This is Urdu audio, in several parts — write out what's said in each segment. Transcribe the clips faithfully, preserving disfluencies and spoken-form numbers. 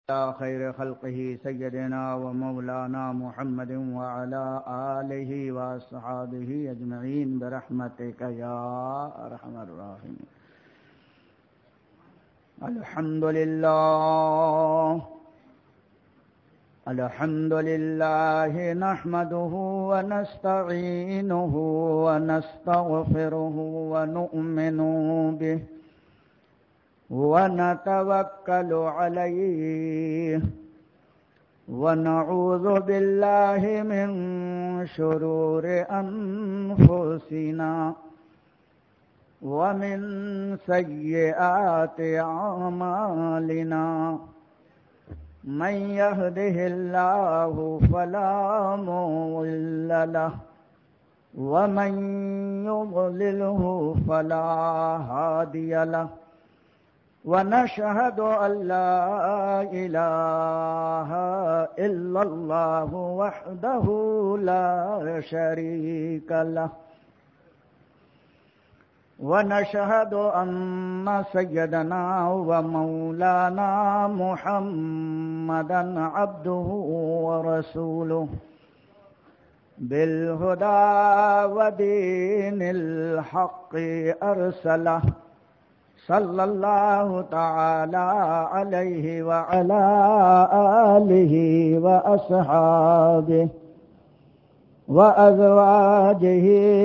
خير خلقه سيدنا ومولانا محمد وعلى آله وأصحابه أجمعين برحمتك يا أرحم الراحمين. الحمد لله الحمد لله نحمده ونستعينه ونستغفره ونؤمن به ونتوكل عليه ونعوذ بالله من شرور أنفسنا ومن سيئات أعمالنا. من يهده الله فلا مضل له ومن يضلله فلا هادي له. ونشهد أن لا إله إلا الله وحده لا شريك له. ونشهد أن سيدنا ومولانا محمدا عبده ورسوله بالهدى ودين الحق أرسله صلى الله تعالى عليه وعلى آله وأصحابه وأزواجه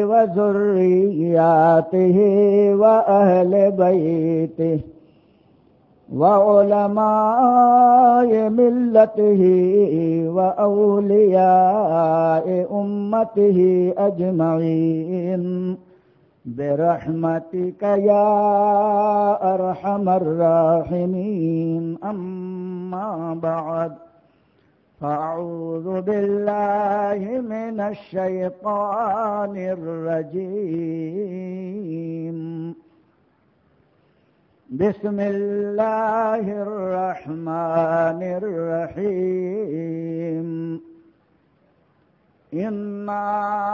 وذرياته وأهل بيته وعلماء ملته وأولياء أمته أجمعين برحمتك يا أرحم الراحمين. أما بعد فأعوذ بالله من الشيطان الرجيم. بسم الله الرحمن الرحيم. إنا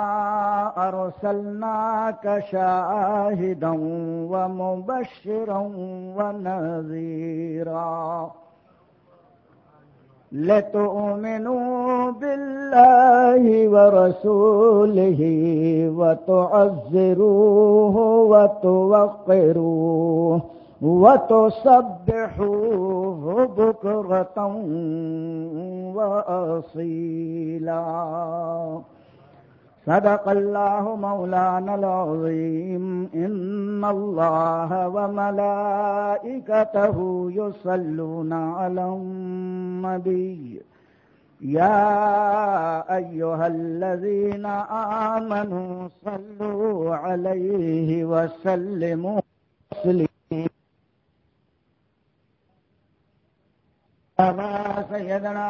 أرسلناك شاهدا ومبشرا ونذيرا لتؤمنوا بالله ورسوله وتعزروه وتوقروه وتسبحوه بكرة وأصيلا. صدق الله مولانا العظيم. إن الله وملائكته يصلون على النبي يا أيها الذين آمنوا صلوا عليه وسلموا تسليما. سيدنا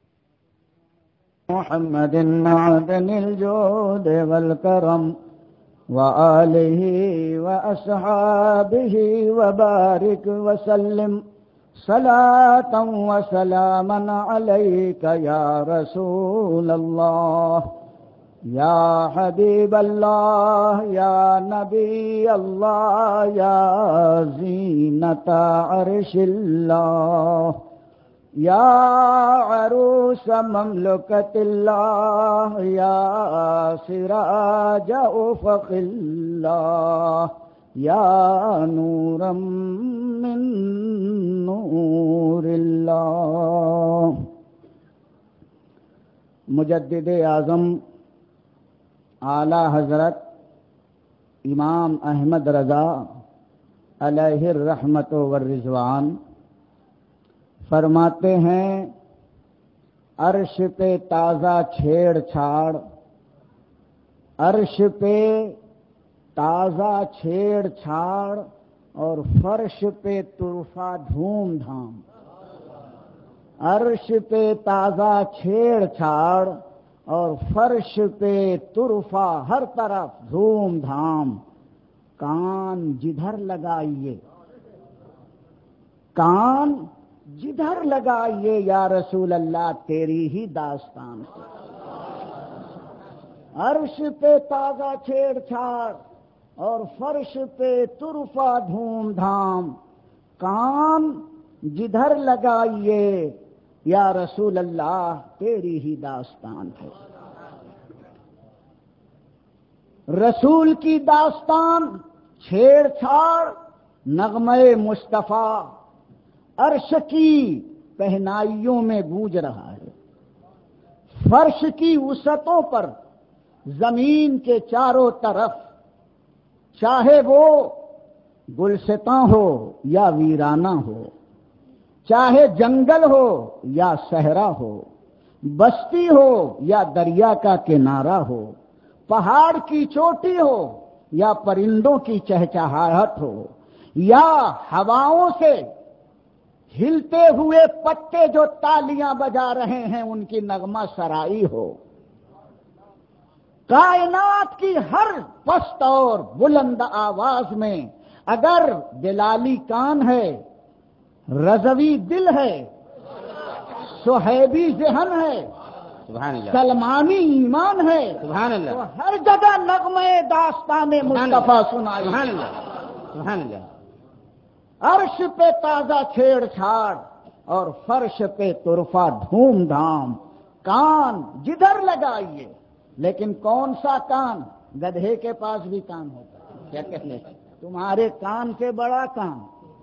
محمد عدن الجود والكرم وآله وأصحابه وبارك وسلم صلاة وسلاما عليك يا رسول الله يا حبيب الله يا نبي الله يا زينة عرش الله يا عروس مملكة الله يا سراج أفق الله يا نورا من نور الله. مجدد اعظم اعلی حضرت امام احمد رضا علیہ الرحمت والرضوان فرماتے ہیں عرش پہ تازہ چھیڑ چھاڑ، عرش پہ تازہ چھیڑ چھاڑ اور فرش پہ طرفہ دھوم دھام. عرش پہ تازہ چھیڑ چھاڑ اور فرش پہ طرفہ ہر طرف دھوم دھام. کان جدھر لگائیے کان جدھر لگائیے یا رسول اللہ تیری ہی داستان سے. عرش پہ تازہ چھیڑ چھاڑ اور فرش پہ طرفہ دھوم دھام. کان جدھر لگائیے یا رسول اللہ تیری ہی داستان ہے. رسول کی داستان چھیڑ چھاڑ نغمے مصطفیٰ عرش کی پہنائیوں میں گونج رہا ہے. فرش کی وسعتوں پر زمین کے چاروں طرف چاہے وہ گلستاں ہو یا ویرانہ ہو، چاہے جنگل ہو یا صحرا ہو، بستی ہو یا دریا کا کنارہ ہو، پہاڑ کی چوٹی ہو یا پرندوں کی چہچہاہٹ ہو، یا ہواؤں سے ہلتے ہوئے پتے جو تالیاں بجا رہے ہیں ان کی نغمہ سرائی ہو، کائنات کی ہر پست اور بلند آواز میں اگر بلالی کان ہے، رضوی دل ہے، صہیبی ذہن ہے، سبحان اللہ، سلمانی ایمان ہے، سبحان اللہ، تو ہر جگہ نغمے داستان مصطفیٰ سنائی. سبحان اللہ، سبحان اللہ. عرش پہ تازہ چھیڑ چھاڑ اور فرش پہ طرفہ دھوم دھام، کان جدھر لگائیے. لیکن کون سا کان؟ گدھے کے پاس بھی کان ہوتا ہے. کیا کہنے تمہارے کان سے بڑا کان،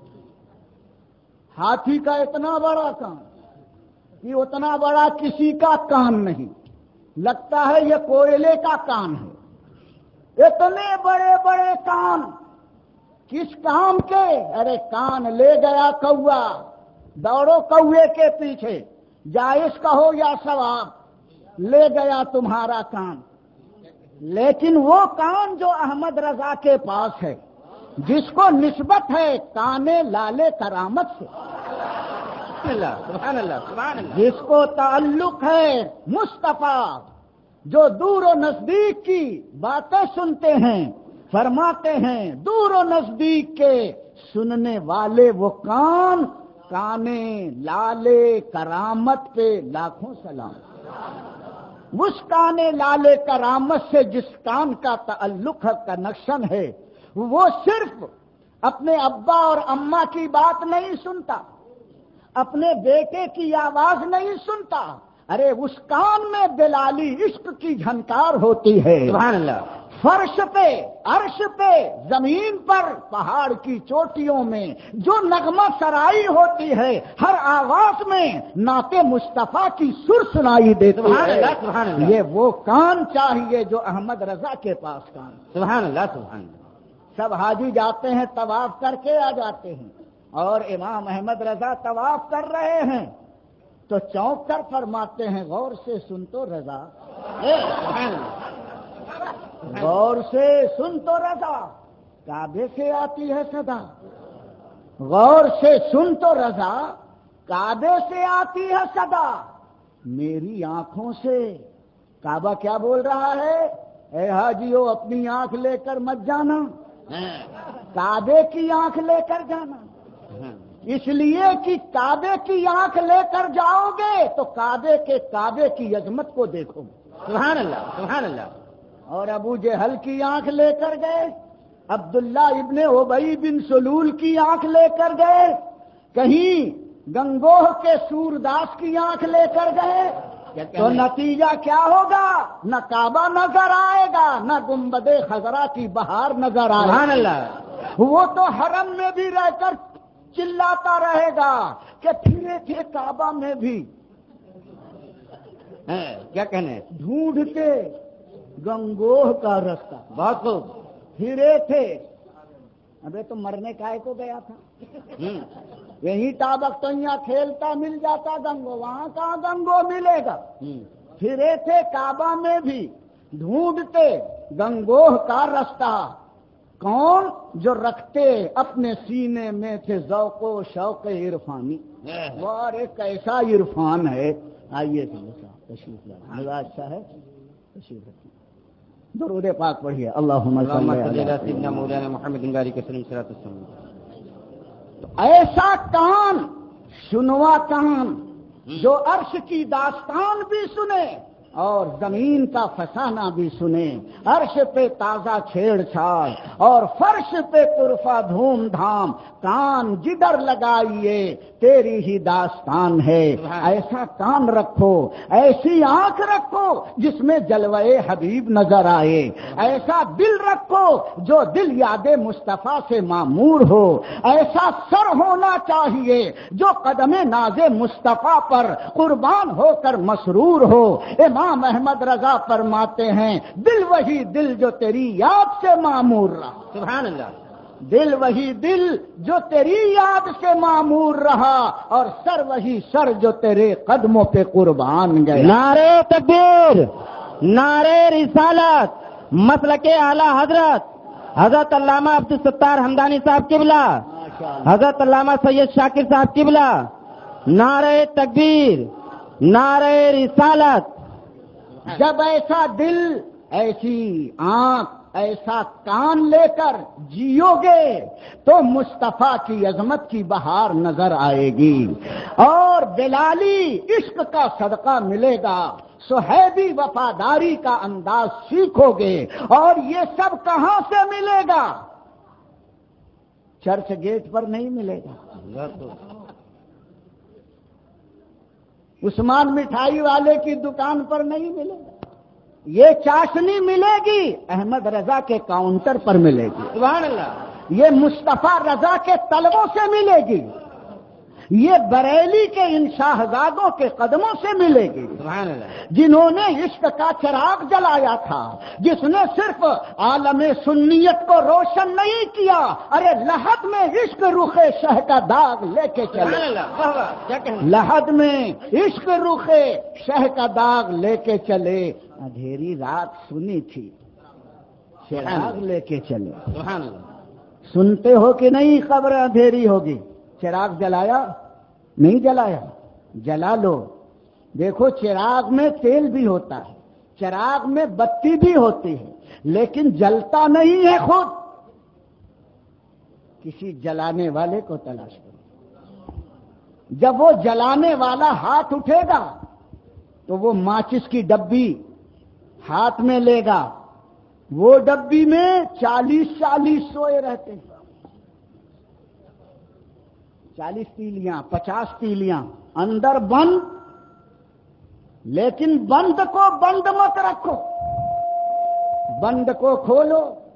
ہاتھی کا اتنا بڑا کان کہ اتنا بڑا کسی کا کان نہیں، لگتا ہے یہ کوئلے کا کان ہے. اتنے بڑے بڑے کان کس کام کے؟ ارے کان لے گیا کوا، دوڑو کوے کے پیچھے، جائز کہو یا ثواب، لے گیا تمہارا کان. لیکن وہ کان جو احمد رضا کے پاس ہے، جس کو نسبت ہے کانے لالے کرامت سے، سبحان اللہ، سبحان اللہ، جس کو تعلق ہے مصطفیٰ، جو دور و نزدیک کی باتیں سنتے ہیں، فرماتے ہیں دور و نزدیک کے سننے والے وہ کان، کانے لالے کرامت پہ لاکھوں سلام. اس کانے لالے کرامت سے جس کان کا تعلق ہے، کنیکشن ہے، وہ صرف اپنے ابا اور اماں کی بات نہیں سنتا، اپنے بیٹے کی آواز نہیں سنتا. ارے اس کان میں بلالی عشق کی جھنکار ہوتی ہے. سبحان اللہ. فرش پہ، عرش پہ، زمین پر، پہاڑ کی چوٹیوں میں جو نغمہ سرائی ہوتی ہے، ہر آواز میں نعت مصطفیٰ کی سر سنائی دیتی سبحان ہے. اللہ، سبحان اللہ. یہ وہ کان چاہیے جو احمد رضا کے پاس کان. سبحان اللہ، سبحان اللہ. سب حاجی جاتے ہیں طواف کر کے آ جاتے ہیں، اور امام احمد رضا طواف کر رہے ہیں تو چونک کر فرماتے ہیں غور سے سن تو رضا، غور سے سن تو رضا، کعبے سے آتی ہے صدا. غور سے سن تو رضا، کعبے سے آتی ہے صدا. میری آنکھوں سے کعبہ کیا بول رہا ہے؟ اے حاجیو اپنی آنکھ لے کر مت جانا، کعبے کی آنکھ لے کر جانا. اس لیے کہ کعبے کی آنکھ لے کر جاؤ گے تو کعبے کے کعبے کی عظمت کو دیکھو گے. سبحان اللہ، سبحان اللہ. اور ابو جہل کی آنکھ لے کر گئے، عبداللہ ابن ابی بن سلول کی آنکھ لے کر گئے، کہیں گنگوہ کے سورداس کی آنکھ لے کر گئے، تو نتیجہ کیا ہوگا؟ نہ کعبہ نظر آئے گا، نہ گنبد خضرا کی بہار نظر آئے گا. سبحان اللہ. وہ تو حرم میں بھی رہ کر چلاتا رہے گا کہ پھرے تھے کعبہ میں بھی، کیا کہنے، ڈھونڈتے گنگوہ کا رستہ. بہت خوب. پھرے تھے، ابے تو مرنے کائے کو گیا تھا، یہی تابق تو یہاں کھیلتا مل جاتا گنگو، وہاں کہاں گنگو ملے گا. پھرے تھے کعبہ میں بھی، ڈھونڈتے گنگوہ کا رستہ. کون؟ جو رکھتے اپنے سینے میں تھے ذوق و شوق عرفانی. وہ ایک ایسا عرفان ہے. آئیے تشریف لائیں، مزاج اچھا ہے، تشریف رکھیں. درود پاک پڑھیے. اللہم صلی علی سیدنا مولانا محمد بارک وسلم. صلاۃ السلام. ایسا کان، سنوا کان، جو عرش کی داستان بھی سنے اور زمین کا فسانہ بھی سنے، عرش پہ تازہ چھیڑ چھاڑ اور فرش پہ طرفہ دھوم دھام، کان جدھر لگائیے تیری ہی داستان ہے۔ ایسا کان رکھو، ایسی آنکھ رکھو جس میں جلوہ حبیب نظر آئے، ایسا دل رکھو جو دل یاد مصطفیٰ سے معمور ہو، ایسا سر ہونا چاہیے جو قدم ناز مصطفیٰ پر قربان ہو کر مسرور ہو۔ امام احمد رضا فرماتے ہیں دل وہی دل جو تیری یاد سے معمور رہا، سبحان اللہ، دل وہی دل جو تیری یاد سے معمور رہا، اور سر وہی سر جو تیرے قدموں پہ قربان گیا۔ نعرے تکبیر، نعرے رسالت، مسلک اعلی حضرت حضرت علامہ عبدالستار حمدانی صاحب قبلہ، حضرت علامہ سید شاکر صاحب قبلہ، نعرے تکبیر، نعرے رسالت۔ جب ایسا دل، ایسی آنکھ، ایسا کان لے کر جیو گے تو مصطفیٰ کی عظمت کی بہار نظر آئے گی، اور بلالی عشق کا صدقہ ملے گا، صہیبی وفاداری کا انداز سیکھو گے، اور یہ سب کہاں سے ملے گا؟ چرچ گیٹ پر نہیں ملے گا، عثمان مٹھائی والے کی دکان پر نہیں ملے گا، یہ چاشنی ملے گی احمد رضا کے کاؤنٹر پر ملے گی، سبحان اللہ، یہ مصطفیٰ رضا کے طلبوں سے ملے گی، یہ بریلی کے ان شاہزادوں کے قدموں سے ملے گی، سبحان اللہ، جنہوں نے عشق کا چراغ جلایا تھا، جس نے صرف عالم سنیت کو روشن نہیں کیا، ارے لحد میں عشق رخ شہ کا داغ لے کے چلے، سبحان اللہ، واہ واہ، کیا کہنا، لحد میں عشق رخ شہ کا داغ لے کے چلے، اندھیری رات سنی تھی چراغ لے کے چلے۔ سبحان اللہ، سنتے ہو کہ نہیں خبر اندھیری ہوگی؟ چراغ جلایا نہیں جلایا؟ جلا لو، دیکھو چراغ میں تیل بھی ہوتا ہے، چراغ میں بتی بھی ہوتی ہے، لیکن جلتا نہیں ہے خود، کسی جلانے والے کو تلاش کرو۔ جب وہ جلانے والا ہاتھ اٹھے گا تو وہ ماچس کی ڈبی ہاتھ میں لے گا، وہ ڈبی میں چالیس چالیس سوئے رہتے ہیں، چالیس تیلیاں، پچاس تیلیاں اندر بند، لیکن بند کو بند مت رکھو، بند کو کھولو،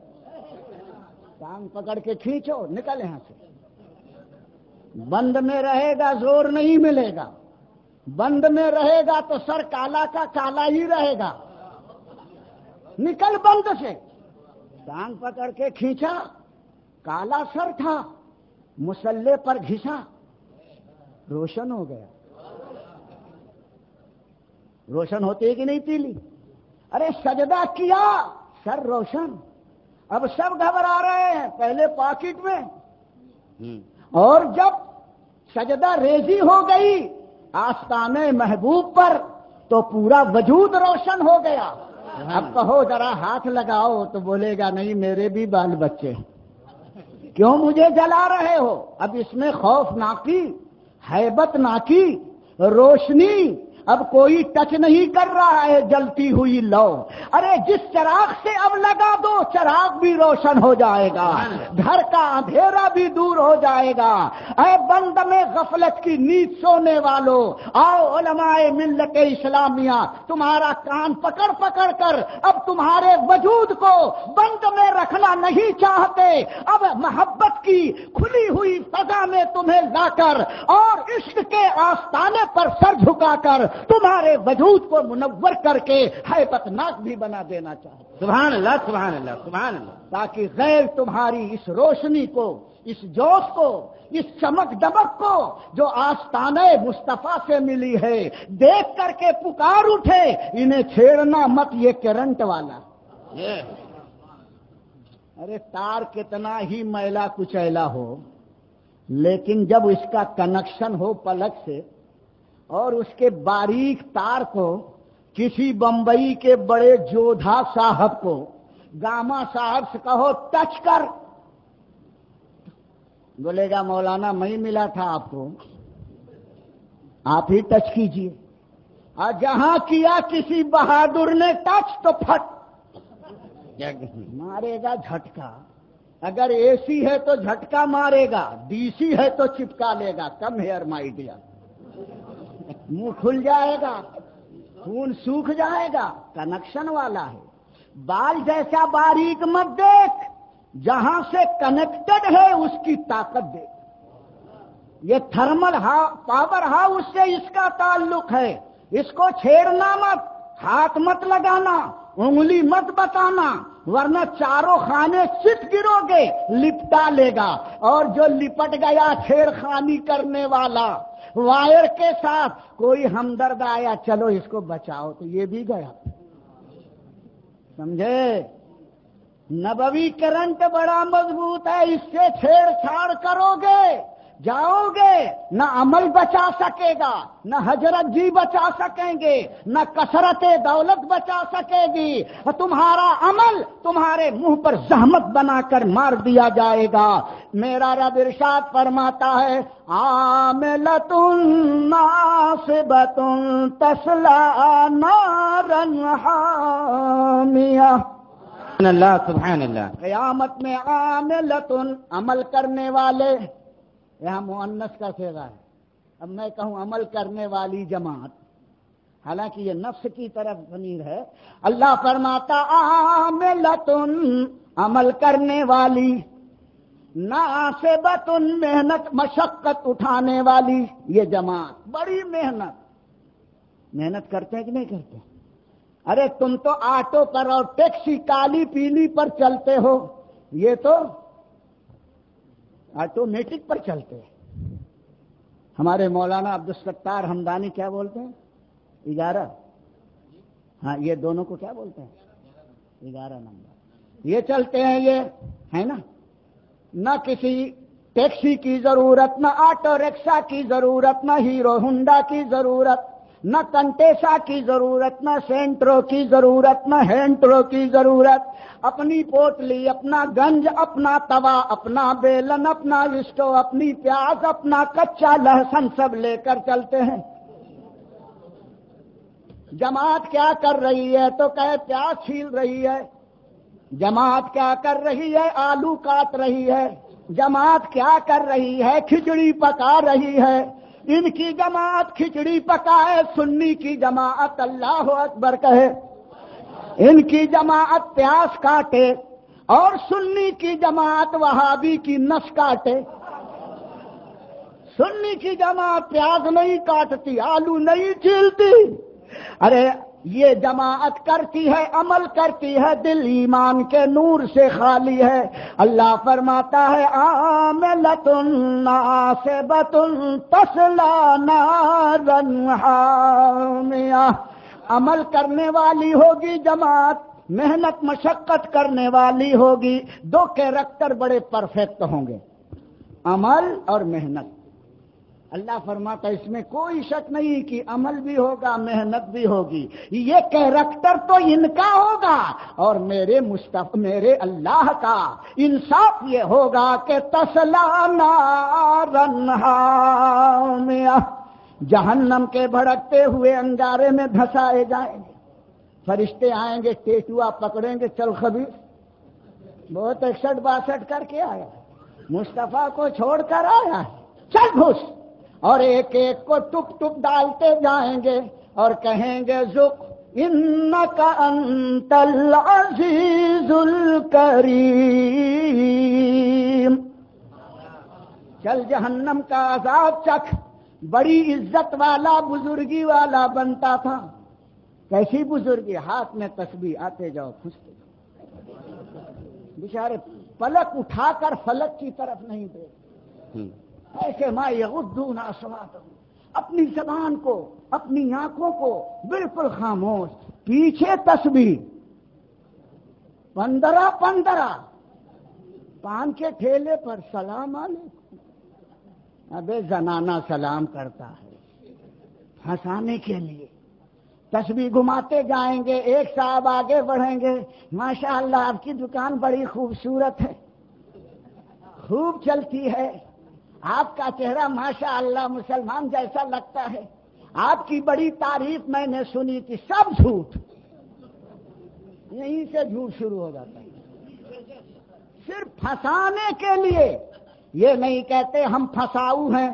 ٹانگ پکڑ کے کھینچو، نکل یہاں سے۔ بند میں رہے گا زور نہیں ملے گا، بند میں رہے گا تو سر کالا کا کالا ہی رہے گا، نکل بند سے۔ ٹانگ پکڑ کے کھینچا، کالا سر تھا، مسلح پر گھسا، روشن ہو گیا۔ روشن ہوتی ہے کہ نہیں تیلی؟ ارے سجدہ کیا، سر روشن، اب سب گھبرا رہے ہیں، پہلے پاکٹ میں، اور جب سجدہ ریزی ہو گئی آستانے محبوب پر تو پورا وجود روشن ہو گیا۔ اب کہو ذرا ہاتھ لگاؤ تو بولے گا نہیں میرے بھی بال بچے، کیوں مجھے جلا رہے ہو؟ اب اس میں خوف نہ کی، ہیبت نہ کی، روشنی، اب کوئی ٹچ نہیں کر رہا ہے جلتی ہوئی لو۔ ارے جس چراغ سے اب لگا دو چراغ بھی روشن ہو جائے گا، گھر کا اندھیرا بھی دور ہو جائے گا۔ اے بند میں غفلت کی نیند سونے والو، آؤ علماء ملت اسلامیہ تمہارا کان پکڑ پکڑ کر اب تمہارے وجود کو بند میں رکھنا نہیں چاہتے، اب محبت کی کھلی ہوئی فضا میں تمہیں لا کر اور عشق کے آستانے پر سر جھکا کر تمہارے وجود کو منور کر کے ہیبت ناک بھی بنا دینا چاہتے، سبحان اللہ، سبحان اللہ، سبحان اللہ، تاکہ غیر تمہاری اس روشنی کو، اس جوش کو، اس چمک دمک کو جو آستانے مصطفیٰ سے ملی ہے دیکھ کر کے پکار اٹھے انہیں چھیڑنا مت، یہ کرنٹ والا۔ ارے تار کتنا ہی میلا کچیلا ہو، لیکن جب اس کا کنیکشن ہو پلک سے اور اس کے باریک تار کو کسی بمبئی کے بڑے جودھا صاحب کو، گاما صاحب سے کہو ٹچ کر، بولے گا مولانا میں ملا تھا آپ کو، آپ ہی ٹچ کیجئے۔ اور جہاں کیا کسی بہادر نے ٹچ تو پھٹ کیا کہیں؟ مارے گا جھٹکا. اگر اے سی ہے تو جھٹکا مارے گا، ڈی سی ہے تو چپکا لے گا. کم ہیئر مائی ڈیئر، منہ کھل جائے گا، خون سوکھ جائے گا. کنیکشن والا ہے. بال جیسا باریک مت دیکھ، جہاں سے کنیکٹڈ ہے اس کی طاقت دیکھ. یہ تھرمل پاور ہاؤس سے اس کا تعلق ہے. اس کو چھیڑنا مت، ہاتھ مت لگانا، انگلی مت بتانا، ورنہ چاروں خانے چت گرو گے، لپٹا لے گا. اور جو لپٹ گیا چھیڑ خانی کرنے والا وائر کے ساتھ، کوئی ہمدرد آیا چلو اس کو بچاؤ تو یہ بھی گیا. سمجھے؟ نبوی کرنٹ بڑا مضبوط ہے. اس سے چھیڑ چھاڑ کرو گے جاؤ گے، نہ عمل بچا سکے گا، نہ حضرت جی بچا سکیں گے، نہ کثرت دولت بچا سکے گی. اور تمہارا عمل تمہارے منہ پر زحمت بنا کر مار دیا جائے گا. میرا رب ارشاد فرماتا ہے عاملۃ ناصبۃ تصلی نارا حامیہ. سبحان اللہ سبحان اللہ. قیامت میں عاملۃ، عمل کرنے والے، یہاں مؤنث کا صیغہ ہے. اب میں کہوں عمل کرنے والی جماعت، حالانکہ یہ نفس کی طرف ضمیر ہے. اللہ فرماتا عاملۃ، عمل کرنے والی، ناصبۃ، محنت مشقت اٹھانے والی. یہ جماعت بڑی محنت محنت کرتے ہیں کہ نہیں کرتے؟ ارے تم تو آٹو پر اور ٹیکسی کالی پیلی پر چلتے ہو، یہ تو آٹومیٹک پر چلتے ہیں. ہمارے مولانا عبدالستار ہمدانی کیا بولتے ہیں؟ گیارہ. ہاں یہ دونوں کو کیا بولتے ہیں؟ گیارہ نمبر. یہ چلتے ہیں، یہ ہے نا. نہ کسی ٹیکسی کی ضرورت، نہ آٹو رکشا کی ضرورت، نہ ہیرو ہونڈا کی ضرورت، نہ کنٹیسا کی ضرورت، نہ سینٹرو کی ضرورت، نہ ہینٹرو کی ضرورت. اپنی پوٹلی، اپنا گنج، اپنا توا، اپنا بیلن، اپنا اسٹو، اپنی پیاز، اپنا کچا لہسن سب لے کر چلتے ہیں. جماعت کیا کر رہی ہے تو کہے پیاز چھیل رہی ہے. جماعت کیا کر رہی ہے؟ آلو کاٹ رہی ہے. جماعت کیا کر رہی ہے؟ کھچڑی پکا رہی ہے. ان کی جماعت کھچڑی پکائے، سنی کی جماعت اللہ اکبر کہے. ان کی جماعت پیاز کاٹے اور سنی کی جماعت وہابی کی نس کاٹے. سنی کی جماعت پیاز نہیں کاٹتی، آلو نہیں چھیلتی. ارے یہ جماعت کرتی ہے، عمل کرتی ہے، دل ایمان کے نور سے خالی ہے. اللہ فرماتا ہے عاملۃ ناصبۃ تصلی نارا حامیہ. عمل کرنے والی ہوگی جماعت، محنت مشقت کرنے والی ہوگی. دو کیریکٹر بڑے پرفیکٹ ہوں گے، عمل اور محنت. اللہ فرماتا ہے اس میں کوئی شک نہیں کہ عمل بھی ہوگا، محنت بھی ہوگی. یہ کیریکٹر تو ان کا ہوگا، اور میرے مصطفی میرے اللہ کا انصاف یہ ہوگا کہ تصلی نارا حامیہ، جہنم کے بھڑکتے ہوئے انگارے میں دھسائے جائیں گے. فرشتے آئیں گے، ٹیٹوا پکڑیں گے، چل خبیث بہت اکسٹھ باسٹھ کر کے آیا، مصطفیٰ کو چھوڑ کر آیا ہے، چل گھس. اور ایک ایک کو ٹپ ٹپ ڈالتے جائیں گے اور کہیں گے ذق انک انت العزیز الکریم. چل جہنم کا عذاب چکھ. بڑی عزت والا، بزرگی والا بنتا تھا. کیسی بزرگی؟ ہاتھ میں تسبیح، آتے جاؤ کھستے جاؤ. بیچارے پلک اٹھا کر فلک کی طرف نہیں دیکھتے. ایسے ما یغضون اصواتهم، اپنی زبان کو، اپنی آنکھوں کو بالکل خاموش. پیچھے تسبیح پندرہ پندرہ، پان کے ٹھیلے پر سلام علیکم. ابے زنانہ سلام کرتا ہے ہنسانے کے لیے. تسبیح گھماتے جائیں گے. ایک صاحب آگے بڑھیں گے، ماشاء اللہ آپ کی دکان بڑی خوبصورت ہے، خوب چلتی ہے، آپ کا چہرہ ماشاء اللہ مسلمان جیسا لگتا ہے، آپ کی بڑی تعریف میں نے سنی تھی، سب جھوٹ، یہیں سے جھوٹ شروع ہو جاتا ہے، صرف پھنسانے کے لیے۔ یہ نہیں کہتے ہم پھنساؤ ہیں،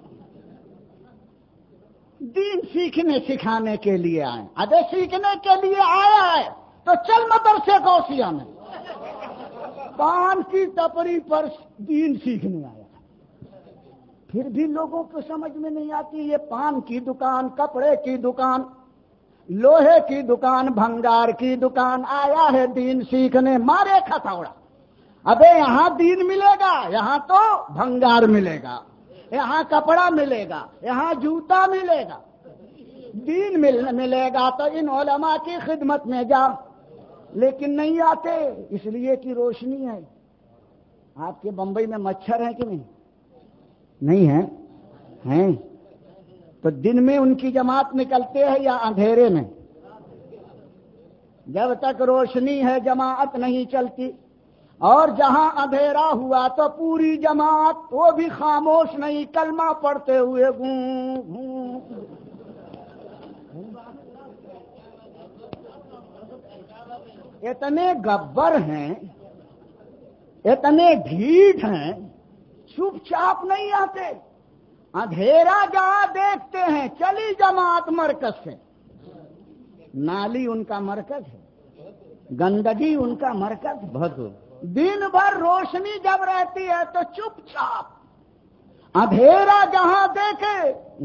دین سیکھنے سکھانے کے لیے آئے، ادے سیکھنے کے لیے آیا ہے تو چل مدرسے غوثیہ میں، پان کی ٹپری پر دین سیکھنے آیا، پھر بھی لوگوں کو سمجھ میں نہیں آتی۔ یہ پان کی دکان، کپڑے کی دکان، لوہے کی دکان، بھنگار کی دکان، آیا ہے دین سیکھنے، مارے کھتوڑا۔ ابے یہاں دین ملے گا، یہاں تو بھنگار ملے گا، یہاں کپڑا ملے گا، یہاں جوتا ملے گا، دین مل ملے گا تو ان علماء کی خدمت میں جا، لیکن نہیں آتے، اس لیے کہ روشنی ہے۔ آپ کے بمبئی میں مچھر ہیں کہ نہیں؟ نہیں ہیں؟ ہیں تو دن میں ان کی جماعت نکلتے ہیں یا اندھیرے میں؟ جب تک روشنی ہے جماعت نہیں چلتی، اور جہاں اندھیرا ہوا تو پوری جماعت وہ بھی خاموش نہیں، کلمہ پڑھتے ہوئے گوں گوں۔ اتنے گبر ہیں، اتنے ڈھیٹ ہیں، چپ چاپ نہیں آتے، اندھیرا جہاں دیکھتے ہیں چلی جماعت مرکز سے۔ نالی ان کا مرکز ہے، گندگی ان کا مرکز ہے، بہت دن بھر روشنی جب رہتی ہے تو چپ چاپ، اندھیرا جہاں دیکھے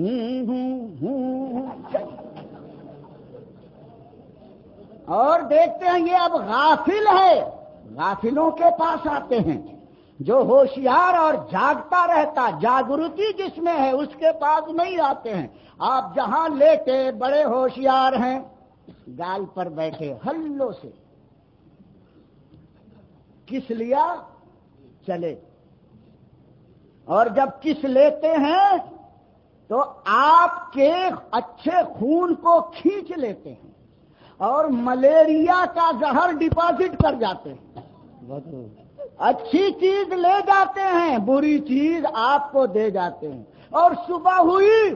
اور دیکھتے ہیں یہ اب غافل ہے، غافلوں کے پاس آتے ہیں، جو ہوشیار اور جاگتا رہتا، جاگرتی جس میں ہے اس کے پاس نہیں آتے ہیں۔ آپ جہاں لیٹے بڑے ہوشیار ہیں، گال پر بیٹھے ہلو سے کس لیا چلے، اور جب کس لیتے ہیں تو آپ کے اچھے خون کو کھینچ لیتے ہیں اور ملیریا کا زہر ڈپازٹ کر جاتے ہیں، اچھی چیز لے جاتے ہیں، بری چیز آپ کو دے جاتے ہیں۔ اور صبح ہوئی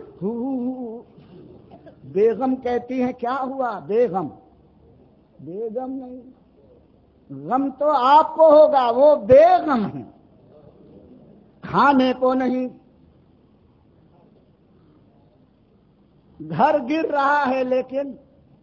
بیگم کہتی ہیں کیا ہوا؟ بیگم بیگم نہیں، غم تو آپ کو ہوگا، وہ بیگم ہے، کھانے کو نہیں۔ گھر گر رہا ہے لیکن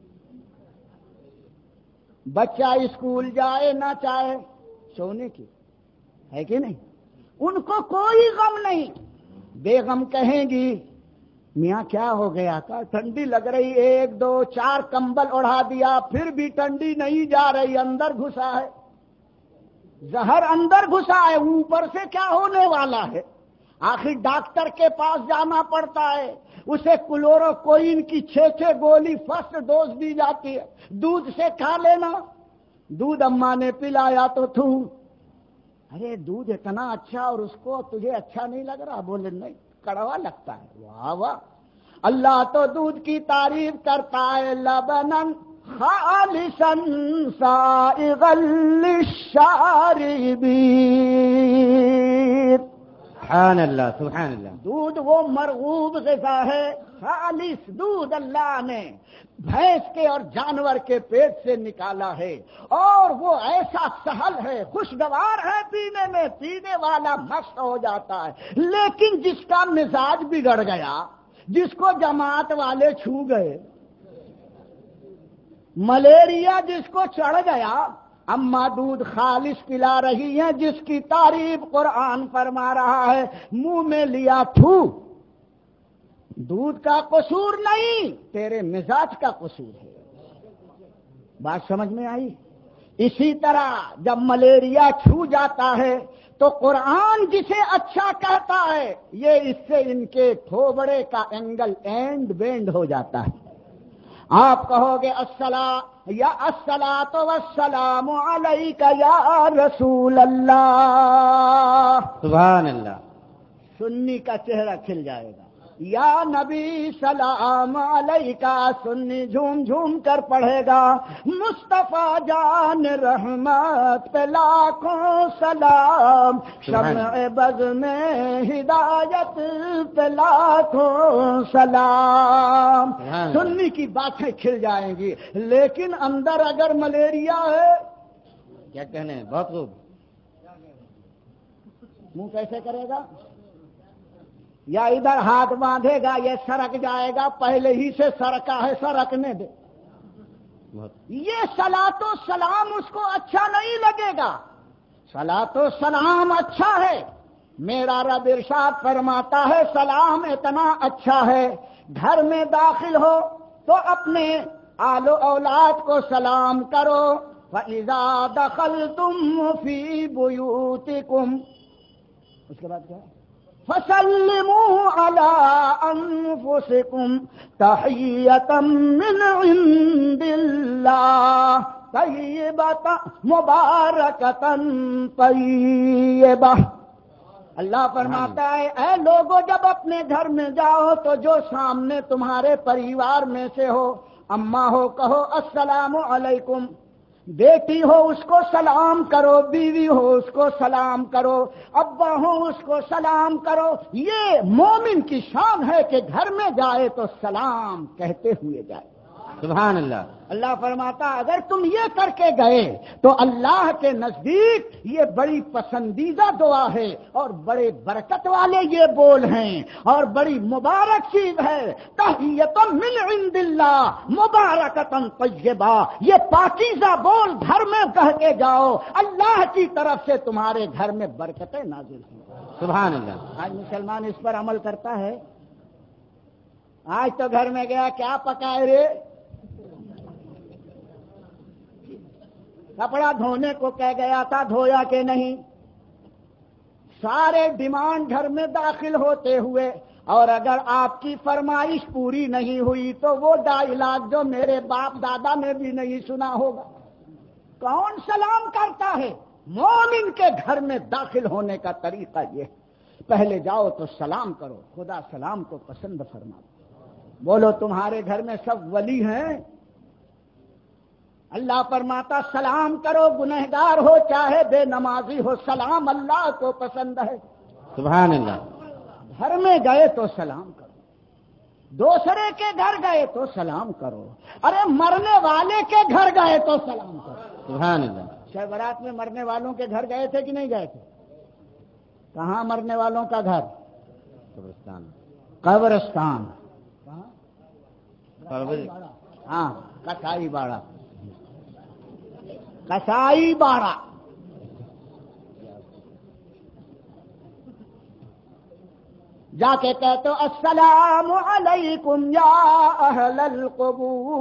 بچہ اسکول جائے نہ چاہے سونے کی ہے کہ نہیں، ان کو کوئی غم نہیں۔ بیگم کہیں گی میاں کیا ہو گیا تھا؟ ٹھنڈی لگ رہی، ایک دو چار کمبل اڑا دیا، پھر بھی ٹھنڈی نہیں جا رہی، اندر گھسا ہے زہر، اندر گھسا ہے، اوپر سے کیا ہونے والا ہے؟ آخر ڈاکٹر کے پاس جانا پڑتا ہے، اسے کلوروکوئین کی چھ چھ گولی فرسٹ ڈوز دی جاتی ہے، دودھ سے کھا لینا۔ دودھ اماں نے پلایا تو تھو، ارے دودھ اتنا اچھا اور اس کو تجھے اچھا نہیں لگ رہا؟ بولے نہیں کڑوا لگتا ہے۔ واہ واہ، اللہ تو دودھ کی تعریف کرتا ہے، لبنن خالصا سائغا للشاربین۔ سبحان اللہ سبحان اللہ۔ دودھ وہ مرغوب غذا ہے، خالص دودھ اللہ نے بھینس کے اور جانور کے پیٹ سے نکالا ہے، اور وہ ایسا سہل ہے، خوشگوار ہے پینے میں، پینے والا مست ہو جاتا ہے۔ لیکن جس کا مزاج بگڑ گیا، جس کو جماعت والے چھو گئے، ملیریا جس کو چڑھ گیا، اماں دودھ خالص پلا رہی ہیں جس کی تعریف قرآن فرما رہا ہے، منہ میں لیا تھو، دودھ کا قصور نہیں، تیرے مزاج کا قصور ہے۔ بات سمجھ میں آئی؟ اسی طرح جب ملیریا چھو جاتا ہے تو قرآن جسے اچھا کہتا ہے، یہ اس سے ان کے تھوبڑے کا اینگل اینڈ بینڈ ہو جاتا ہے۔ آپ کہو گے الصلاۃ یا الصلاۃ والسلام علیک یا رسول اللہ، سبحان اللہ، سنی کا چہرہ کھل جائے گا، یا نبی سلام علیکہ، سنی جھوم جھوم کر پڑھے گا، مصطفیٰ جان رحمت پہ لاکھوں سلام، شمع بز میں ہدایت پہ لاکھوں سلام۔ سنی کی باتیں کھل جائیں گی، لیکن اندر اگر ملیریا ہے کیا کہنے ہیں، بہت خوب، منہ کیسے کرے گا؟ یا ادھر ہاتھ باندھے گا، یہ سرک جائے گا، پہلے ہی سے سرکا ہے، سرکنے دے۔ یہ صلاۃ و سلام اس کو اچھا نہیں لگے گا۔ صلاۃ و سلام اچھا ہے، میرا رب ارشاد فرماتا ہے سلام اتنا اچھا ہے، گھر میں داخل ہو تو اپنے آل و اولاد کو سلام کرو، فَإِذَا دَخَلْتُمْ فِي بُيُوتِكُمْ، اس کے بعد کیا ہے؟ فَسَلِّمُوا عَلَىٰ أَنفُسِكُمْ تَحِيَّةً مِّنْ عِندِ اللَّهِ طَيِّبَةً مُبَارَكَةً طَيِّبَةً۔ اللہ فرماتا ہے اے لوگو، جب اپنے گھر میں جاؤ تو جو سامنے تمہارے پریوار میں سے ہو، اماں ہو، کہو السلام علیکم، بیٹی ہو اس کو سلام کرو، بیوی ہو اس کو سلام کرو، ابا ہو اس کو سلام کرو۔ یہ مومن کی شان ہے کہ گھر میں جائے تو سلام کہتے ہوئے جائے۔ سبحان اللہ۔ اللہ فرماتا اگر تم یہ کر کے گئے تو اللہ کے نزدیک یہ بڑی پسندیدہ دعا ہے اور بڑے برکت والے یہ بول ہیں اور بڑی مبارک چیز ہے۔ تحیۃ من عند اللہ مبارکۃ طیبہ، یہ پاکیزہ بول گھر میں کہہ کے جاؤ، اللہ کی طرف سے تمہارے گھر میں برکتیں نازل ہوں۔ سبحان اللہ۔ آج مسلمان اس پر عمل کرتا ہے؟ آج تو گھر میں گیا، کیا پکائے رے؟ کپڑا دھونے کو کہہ گیا تھا، دھویا کہ نہیں؟ سارے ڈیمانڈ گھر میں داخل ہوتے ہوئے، اور اگر آپ کی فرمائش پوری نہیں ہوئی تو وہ ڈائلاگ جو میرے باپ دادا نے بھی نہیں سنا ہوگا۔ کون سلام کرتا ہے؟ مومن کے گھر میں داخل ہونے کا طریقہ یہ ہے، پہلے جاؤ تو سلام کرو، خدا سلام کو پسند فرما۔ بولو تمہارے گھر میں سب ولی ہیں؟ اللہ فرماتا سلام کرو، گنہگار ہو چاہے بے نمازی ہو، سلام اللہ کو پسند ہے۔ سبحان اللہ۔ گھر میں گئے تو سلام کرو، دوسرے کے گھر گئے تو سلام کرو، ارے مرنے والے کے گھر گئے تو سلام کرو۔ سبحان اللہ۔ شب برات میں مرنے والوں کے گھر گئے تھے کہ نہیں گئے تھے؟ کہاں مرنے والوں کا گھر؟ قبرستان۔ قبرستان۔ قبر۔ ہاں، کسائی باڑہ، کسائی باڑہ۔ جا کے کہتے السلام علیکم یا اہل القبور۔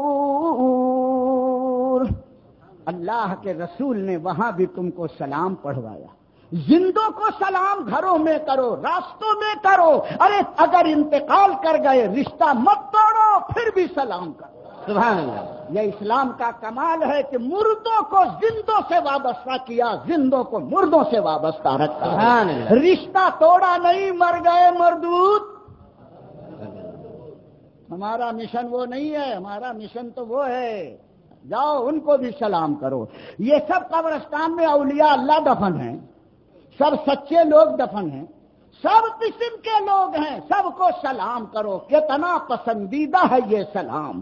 اللہ کے رسول نے وہاں بھی تم کو سلام پڑھوایا۔ زندوں کو سلام گھروں میں کرو، راستوں میں کرو، ارے اگر انتقال کر گئے رشتہ مت توڑو، پھر بھی سلام کرو۔ سبحان اللہ۔ یہ اسلام کا کمال ہے کہ مردوں کو زندوں سے وابستہ کیا، زندوں کو مردوں سے وابستہ رکھا۔ سبحان اللہ۔ رشتہ توڑا نہیں، مر گئے مردود۔ ہمارا مشن وہ نہیں ہے، ہمارا مشن تو وہ ہے جاؤ ان کو بھی سلام کرو۔ یہ سب قبرستان میں اولیاء اللہ دفن ہیں، سب سچے لوگ دفن ہیں، سب قسم کے لوگ ہیں، سب کو سلام کرو۔ کتنا پسندیدہ ہے یہ سلام۔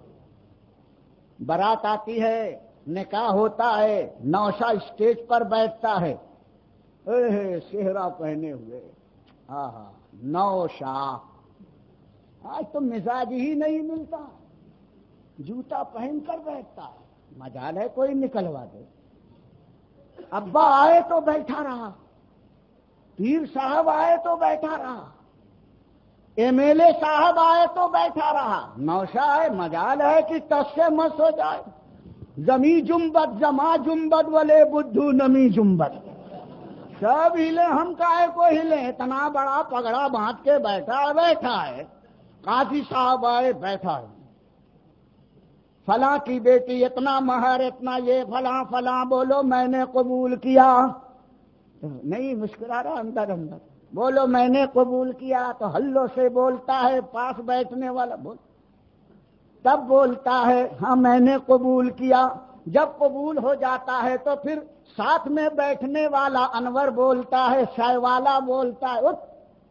بارات آتی ہے، نکاح ہوتا ہے، نوشا اسٹیج پر بیٹھتا ہے، اے صحرا پہنے ہوئے، ہاں ہاں نوشا۔ آج تو مزاج ہی نہیں ملتا، جوتا پہن کر بیٹھتا ہے، مجال ہے کوئی نکلوا دے۔ ابا آئے تو بیٹھا رہا، پیر صاحب آئے تو بیٹھا رہا، ایم ایل اے صاحب آئے تو بیٹھا رہا۔ نوشا ہے، مجال ہے کہ ٹس سے مس ہو جائے۔ زمی جنبت جما جنبت والے بدھو نمی جنبت، سب ہلے، ہم کائے کو ہلے؟ اتنا بڑا پگڑا باندھ کے بیٹھا ہے، بیٹھا ہے۔ قاضی صاحب آئے، بیٹھا ہے۔ فلاں کی بیٹی اتنا مہر، اتنا یہ، فلاں فلاں، بولو میں نے قبول کیا۔ نہیں، مسکرا رہا اندر اندر، بولو میں نے قبول کیا، تو ہلو سے بولتا ہے پاس بیٹھنے والا، بول تب بولتا ہے ہاں میں نے قبول کیا۔ جب قبول ہو جاتا ہے تو پھر ساتھ میں بیٹھنے والا انور بولتا ہے، شے والا بولتا ہے، اٹھ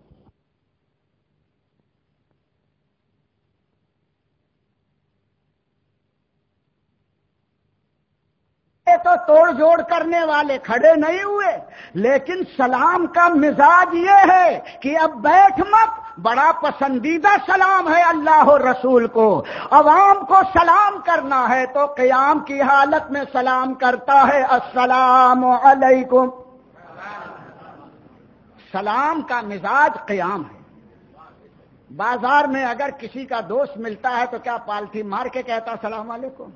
تو توڑ جوڑ کرنے والے کھڑے نہیں ہوئے، لیکن سلام کا مزاج یہ ہے کہ اب بیٹھ مت، بڑا پسندیدہ سلام ہے اللہ اور رسول کو۔ عوام کو سلام کرنا ہے تو قیام کی حالت میں سلام کرتا ہے، السلام علیکم۔ سلام کا مزاج قیام ہے۔ بازار میں اگر کسی کا دوست ملتا ہے تو کیا پالتھی مار کے کہتا السلام علیکم؟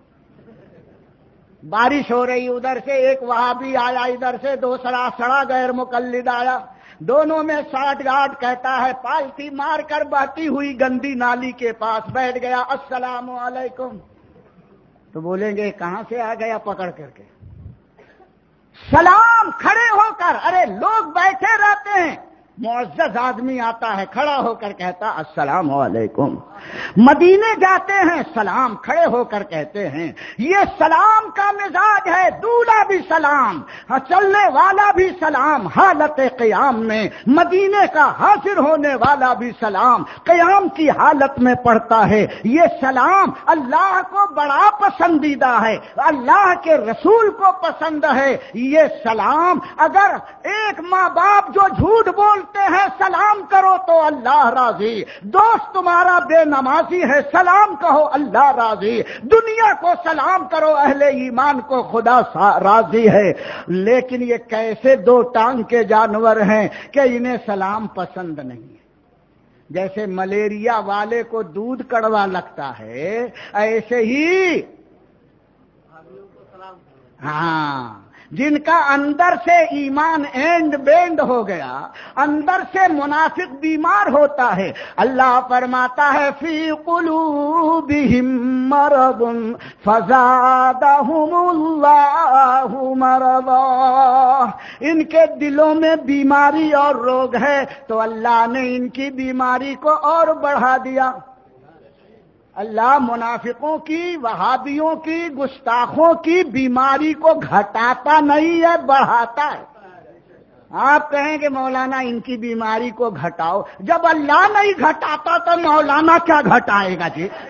بارش ہو رہی ادھر سے، ایک وہابی آیا ادھر سے، دوسرا سڑا غیر مقلد آیا، دونوں میں ساٹھ گاٹھ، کہتا ہے پالتی مار کر بہتی ہوئی گندی نالی کے پاس بیٹھ گیا، السلام علیکم۔ تو بولیں گے کہاں سے آ گیا پکڑ کر کے؟ سلام کھڑے ہو کر، ارے لوگ بیٹھے رہتے ہیں، معزز آدمی آتا ہے کھڑا ہو کر کہتا السلام علیکم۔ مدینے جاتے ہیں سلام کھڑے ہو کر کہتے ہیں، یہ سلام کا مزاج ہے۔ دولہا بھی سلام، چلنے والا بھی سلام، حالت قیام میں مدینے کا حاضر ہونے والا بھی سلام قیام کی حالت میں پڑھتا ہے۔ یہ سلام اللہ کو بڑا پسندیدہ ہے، اللہ کے رسول کو پسند ہے۔ یہ سلام اگر ایک ماں باپ جو جھوٹ بول ہیں سلام کرو تو اللہ راضی، دوست تمہارا بے نمازی ہے سلام کہو اللہ راضی، دنیا کو سلام کرو اہل ایمان کو خدا راضی ہے۔ لیکن یہ کیسے دو ٹانگ کے جانور ہیں کہ انہیں سلام پسند نہیں ہے۔ جیسے ملیریا والے کو دودھ کڑوا لگتا ہے، ایسے ہی ہاں جن کا اندر سے ایمان اینڈ بینڈ ہو گیا، اندر سے منافق بیمار ہوتا ہے، اللہ فرماتا ہے فی قلوبہم مرض فزادہم اللہ مرضا، ان کے دلوں میں بیماری اور روگ ہے تو اللہ نے ان کی بیماری کو اور بڑھا دیا۔ اللہ منافقوں کی، وہابیوں کی، گستاخوں کی بیماری کو گھٹاتا نہیں ہے، بڑھاتا ہے۔ آپ کہیں کہ مولانا ان کی بیماری کو گھٹاؤ، جب اللہ نہیں گھٹاتا تو مولانا کیا گھٹائے گا جی؟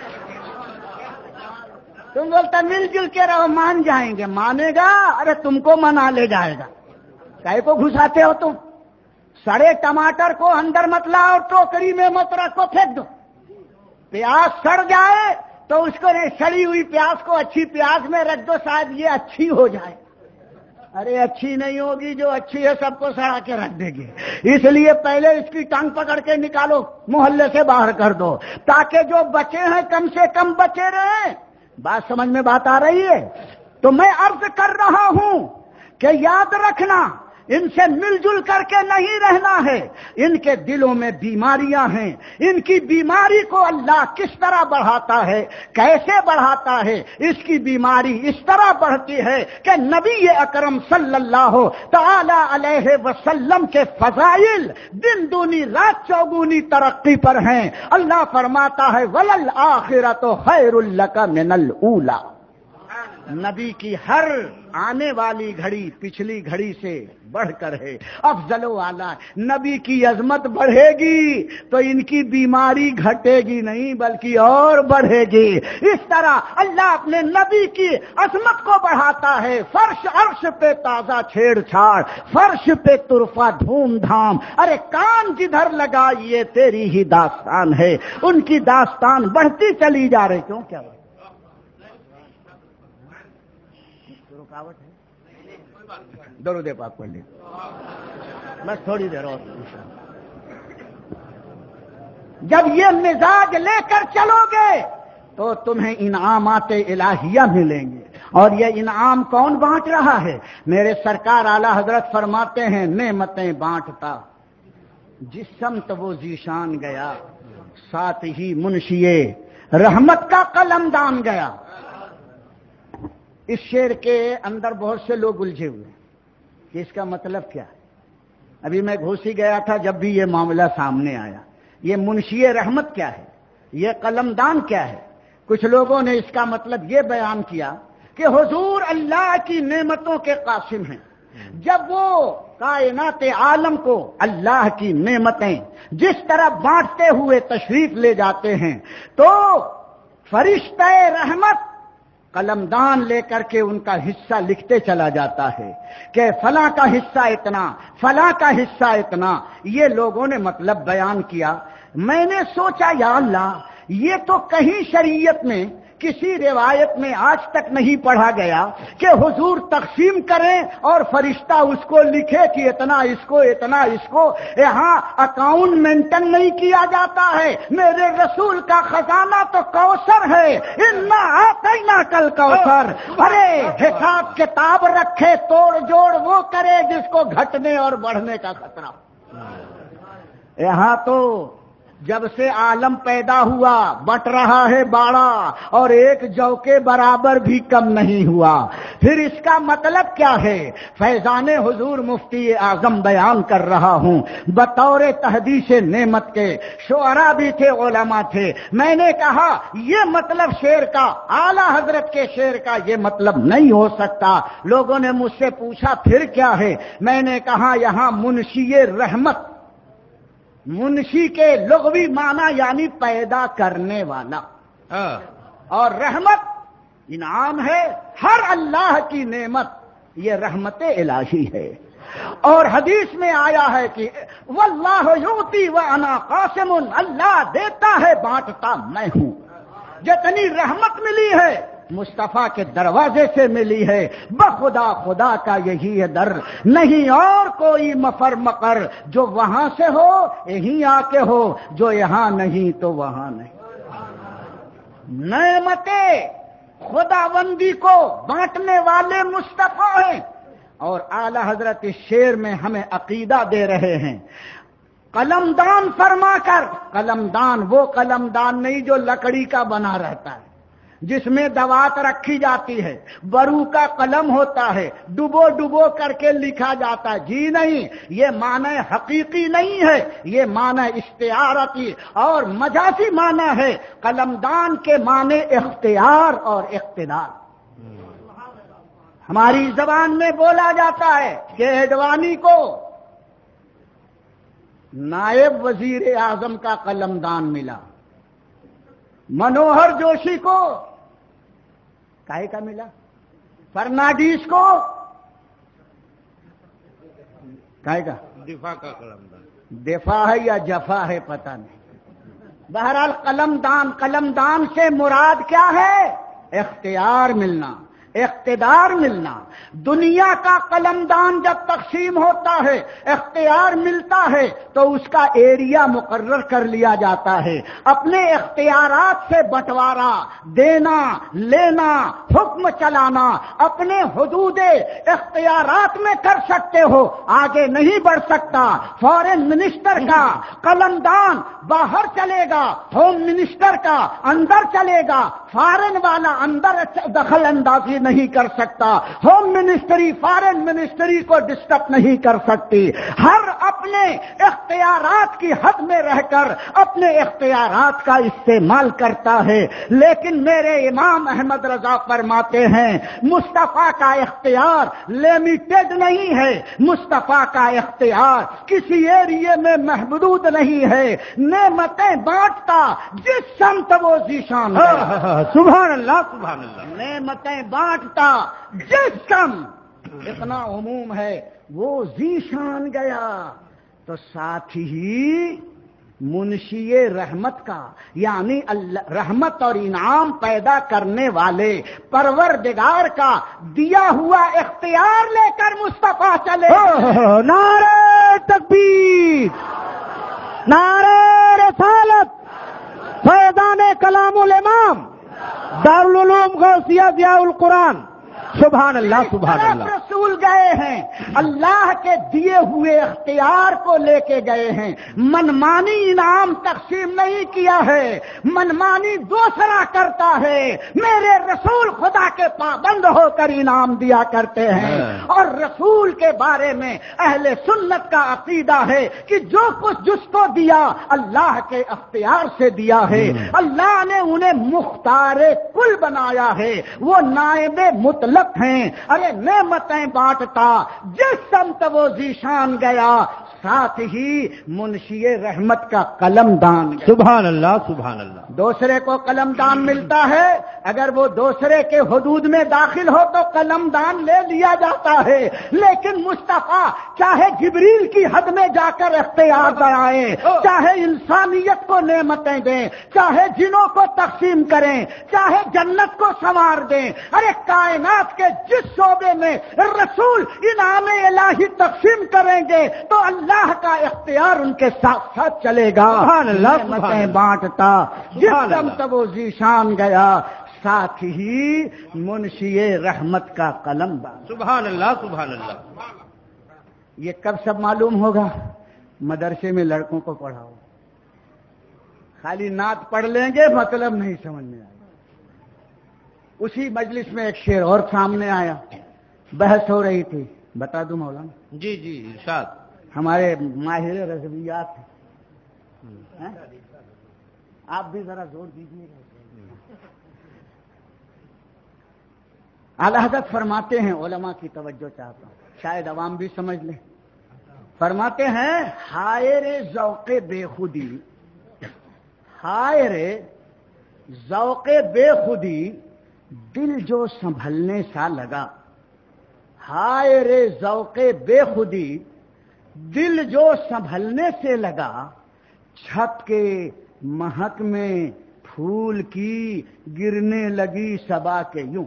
تم بولتا مل جل کے رہو، مان جائیں گے، مانے گا؟ ارے تم کو منا لے جائے گا، کہے کو گھساتے ہو تم؟ سڑے ٹماٹر کو اندر مت لاؤ اور ٹوکری میں مت رکھو، پھینک دو۔ پیاز سڑ جائے تو اس کو سڑی ہوئی پیاز کو اچھی پیاز میں رکھ دو، شاید یہ اچھی ہو جائے۔ ارے اچھی نہیں ہوگی، جو اچھی ہے سب کو سڑا کے رکھ دے گی۔ اس لیے پہلے اس کی ٹانگ پکڑ کے نکالو، محلے سے باہر کر دو، تاکہ جو بچے ہیں کم سے کم بچے رہیں۔ بات سمجھ میں بات آ رہی ہے؟ تو میں عرض کر رہا ہوں کہ یاد رکھنا، ان سے مل جل کر کے نہیں رہنا ہے۔ ان کے دلوں میں بیماریاں ہیں، ان کی بیماری کو اللہ کس طرح بڑھاتا ہے، کیسے بڑھاتا ہے؟ اس کی بیماری اس طرح بڑھتی ہے کہ نبی اکرم صلی اللہ تعالی علیہ وسلم کے فضائل دن دونی رات چوگونی ترقی پر ہیں۔ اللہ فرماتا ہے وَلَلْآخِرَةُ خَيْرٌ لَكَ مِنَ الْأُولَى، نبی کی ہر آنے والی گھڑی پچھلی گھڑی سے بڑھ کر ہے، افضل و اعلیٰ۔ نبی کی عظمت بڑھے گی تو ان کی بیماری گھٹے گی نہیں بلکہ اور بڑھے گی۔ اس طرح اللہ اپنے نبی کی عظمت کو بڑھاتا ہے۔ فرش عرش پہ تازہ چھیڑ چھاڑ، فرش پہ طرفہ دھوم دھام، ارے کان جدھر لگا یہ تیری ہی داستان ہے۔ ان کی داستان بڑھتی چلی جا رہی۔ کیوں کیا رکاوٹ ہے؟ درود پاک پڑھ لیں، بس تھوڑی دیر اور۔ جب یہ مزاج لے کر چلو گے تو تمہیں انعامات الہیہ ملیں گے۔ اور یہ انعام کون بانٹ رہا ہے؟ میرے سرکار اعلی حضرت فرماتے ہیں نعمتیں بانٹتا جس سمت وہ ذیشان گیا، ساتھ ہی منشیے رحمت کا قلم دان گیا۔ اس شعر کے اندر بہت سے لوگ الجھے ہوئے کہ اس کا مطلب کیا ہے۔ ابھی میں گھوسی گیا تھا جب بھی یہ معاملہ سامنے آیا. یہ منشی رحمت کیا ہے, یہ قلمدان کیا ہے؟ کچھ لوگوں نے اس کا مطلب یہ بیان کیا کہ حضور اللہ کی نعمتوں کے قاسم ہیں. جب وہ کائنات عالم کو اللہ کی نعمتیں جس طرح بانٹتے ہوئے تشریف لے جاتے ہیں تو فرشتہ رحمت قلمدان لے کر کے ان کا حصہ لکھتے چلا جاتا ہے کہ فلاں کا حصہ اتنا, فلاں کا حصہ اتنا. یہ لوگوں نے مطلب بیان کیا. میں نے سوچا یا اللہ, یہ تو کہیں شریعت میں کسی روایت میں آج تک نہیں پڑھا گیا کہ حضور تقسیم کریں اور فرشتہ اس کو لکھے کہ اتنا اس کو اتنا اس کو. یہاں اکاؤنٹ مینٹین نہیں کیا جاتا ہے. میرے رسول کا خزانہ تو کوثر ہے, انا آتینا کل کوثر. ارے حساب کتاب رکھے, توڑ جوڑ وہ کرے جس کو گھٹنے اور بڑھنے کا خطرہ. یہاں تو جب سے عالم پیدا ہوا بٹ رہا ہے باڑا اور ایک جو کے برابر بھی کم نہیں ہوا. پھر اس کا مطلب کیا ہے؟ فیضان حضور مفتی اعظم بیان کر رہا ہوں بطور تحدیث نعمت کے. شعراء بھی تھے, علماء تھے. میں نے کہا یہ مطلب شعر کا, اعلی حضرت کے شعر کا یہ مطلب نہیں ہو سکتا. لوگوں نے مجھ سے پوچھا پھر کیا ہے؟ میں نے کہا یہاں منشی رحمت, منشی کے لغوی معنی یعنی پیدا کرنے والا, اور رحمت انعام ہے. ہر اللہ کی نعمت یہ رحمت الہی ہے. اور حدیث میں آیا ہے کہ واللہ یؤتی وانا قاسم, اللہ دیتا ہے بانٹتا میں ہوں. جتنی رحمت ملی ہے مصطفیٰ کے دروازے سے ملی ہے. بخدا خدا کا یہی ہے در, نہیں اور کوئی مفر مقر. جو وہاں سے ہو یہیں آ کے ہو, جو یہاں نہیں تو وہاں نہیں. نعمتیں خداوندی کو بانٹنے والے مصطفیٰ ہیں. اور اعلی حضرت اس شعر میں ہمیں عقیدہ دے رہے ہیں قلمدان فرما کر. قلمدان وہ قلمدان نہیں جو لکڑی کا بنا رہتا ہے, جس میں دوات رکھی جاتی ہے. برو کا قلم ہوتا ہے, ڈبو ڈبو کر کے لکھا جاتا ہے. جی نہیں, یہ معنی حقیقی نہیں ہے, یہ معنی استعارتی اور مجازی معنی ہے. قلمدان کے معنی اختیار اور اقتدار. ہماری زبان میں بولا جاتا ہے کہ اڈوانی کو نائب وزیر اعظم کا قلمدان ملا, منوہر جوشی کو کاہے کا ملا, فرنانڈیز کو کاہے کا, دفاع کا قلمدان. دفاع ہے یا جفا ہے پتہ نہیں. بہرحال قلمدان, قلمدان سے مراد کیا ہے؟ اختیار ملنا, اقتدار ملنا. دنیا کا قلمدان جب تقسیم ہوتا ہے, اختیار ملتا ہے تو اس کا ایریا مقرر کر لیا جاتا ہے. اپنے اختیارات سے بٹوارا دینا لینا, حکم چلانا اپنے حدود اختیارات میں کر سکتے ہو, آگے نہیں بڑھ سکتا. فارن منسٹر کا قلمدان باہر چلے گا, ہوم منسٹر کا اندر چلے گا. فارن والا اندر دخل اندازی نہیں کر سکتا, ہوم منسٹری فارن منسٹری کو ڈسٹرب نہیں کر سکتی. ہر اپنے اختیارات کی حد میں رہ کر اپنے اختیارات کا استعمال کرتا ہے. لیکن میرے امام احمد رضا فرماتے ہیں مصطفیٰ کا اختیار لمیٹڈ نہیں ہے, مصطفیٰ کا اختیار کسی ایریے میں محدود نہیں ہے. نعمتیں بانٹتا جس سمت وہ ذیشان ہے. سبحان اللہ سبحان اللہ. نعمتیں بانٹتا جس سم, اتنا عموم ہے, وہ ذیشان گیا. تو ساتھ ہی منشی رحمت کا یعنی اللہ رحمت اور انعام پیدا کرنے والے پروردگار کا دیا ہوا اختیار لے کر مصطفیٰ چلے. نعرہ تکبیر, نعرہ رسالت, فیضان کلام الامام, دارالعلوم غوثیہ ضیاء القرآن, سبحان اللہ سبحان اللہ رسول گئے ہیں اللہ کے دیے ہوئے اختیار کو لے کے گئے ہیں، منمانی انعام تقسیم نہیں کیا ہے، منمانی دوسرا کرتا ہے، میرے رسول خدا کے پابند ہو کر انعام دیا کرتے ہیں۔ اور رسول کے بارے میں اہل سنت کا عقیدہ ہے کہ جو کچھ جس کو دیا اللہ کے اختیار سے دیا ہے، اللہ نے انہیں مختار کل بنایا ہے، وہ نائب مطلق ہیں۔ ارے نعمتیں بانٹتا جس سمت وہ ذیشان گیا، ساتھ ہی منشی رحمت کا قلم دان گیا۔ سبحان اللہ سبحان اللہ۔ دوسرے کو قلم دان ملتا ہے، اگر وہ دوسرے کے حدود میں داخل ہو تو قلم دان لے لیا جاتا ہے، لیکن مصطفیٰ چاہے جبریل کی حد میں جا کر اختیار بنائیں، چاہے انسانیت کو نعمتیں دیں، چاہے جنوں کو تقسیم کریں، چاہے جنت کو سنوار دیں، ارے کائنات کے جس شعبے میں رسول انعام الہی تقسیم کریں گے تو اللہ کا اختیار ان کے ساتھ ساتھ چلے گا۔ سبحان اللہ نعمتیں بانٹتا جس سمت وہ ذیشان گیا، ساتھ ہی منشی رحمت کا قلم دان۔ سبحان اللہ سبحان اللہ۔ یہ کب سب معلوم ہوگا؟ مدرسے میں لڑکوں کو پڑھاؤ، خالی نعت پڑھ لیں گے مطلب نہیں سمجھ میں آئے گا۔ اسی مجلس میں ایک شعر اور سامنے آیا، بحث ہو رہی تھی، بتا دوں مولانا؟ جی جی ارشاد۔ ہمارے ماہر رضویات ہیں، آپ بھی ذرا زور دیجیے گا۔ اعلیٰ حضرت فرماتے ہیں، علماء کی توجہ چاہتا ہوں، شاید عوام بھی سمجھ لیں۔ فرماتے ہیں ہائے رے ذوق بے خودی، ہائے رے ذوق بے خودی، دل جو سنبھلنے سا لگا، ہائے رے ذوق بے خودی، دل جو سنبھلنے سے لگا، چھت کے مہک میں پھول کی گرنے لگی صبا کے یوں۔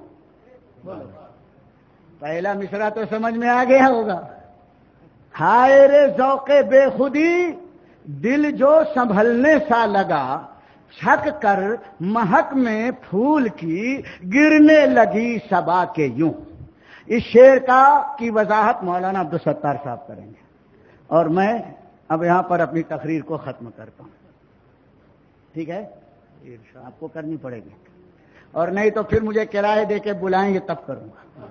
پہلا مصرع تو سمجھ میں آ گیا ہوگا، ہائے رے ذوق بے خودی، دل جو سنبھلنے سا لگا، چھک کر مہک میں پھول کی گرنے لگی صبا کے یوں۔ اس شعر کا کی وضاحت مولانا عبدالستار صاحب کریں گے، اور میں اب یہاں پر اپنی تقریر کو ختم کرتا ہوں، ٹھیک ہے؟ آپ کو کرنی پڑے گی، اور نہیں تو پھر مجھے کرایہ دے کے بلائیں گے تب کروں گا۔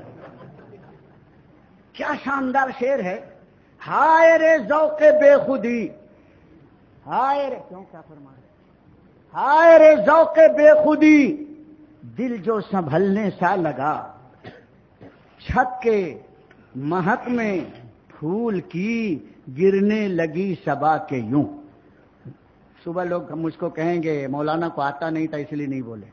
کیا شاندار شعر ہے، ہائے رے ذوق بے خودی، ہائے رے کیوں کیا فرما رہے، ہائے رے ذوق بے خودی، دل جو سنبھلنے سا لگا، چھت کے مہک میں پھول کی گرنے لگی صبا کے یوں۔ صبح لوگ مجھ کو کہیں گے مولانا کو آتا نہیں تھا اس لیے نہیں بولے،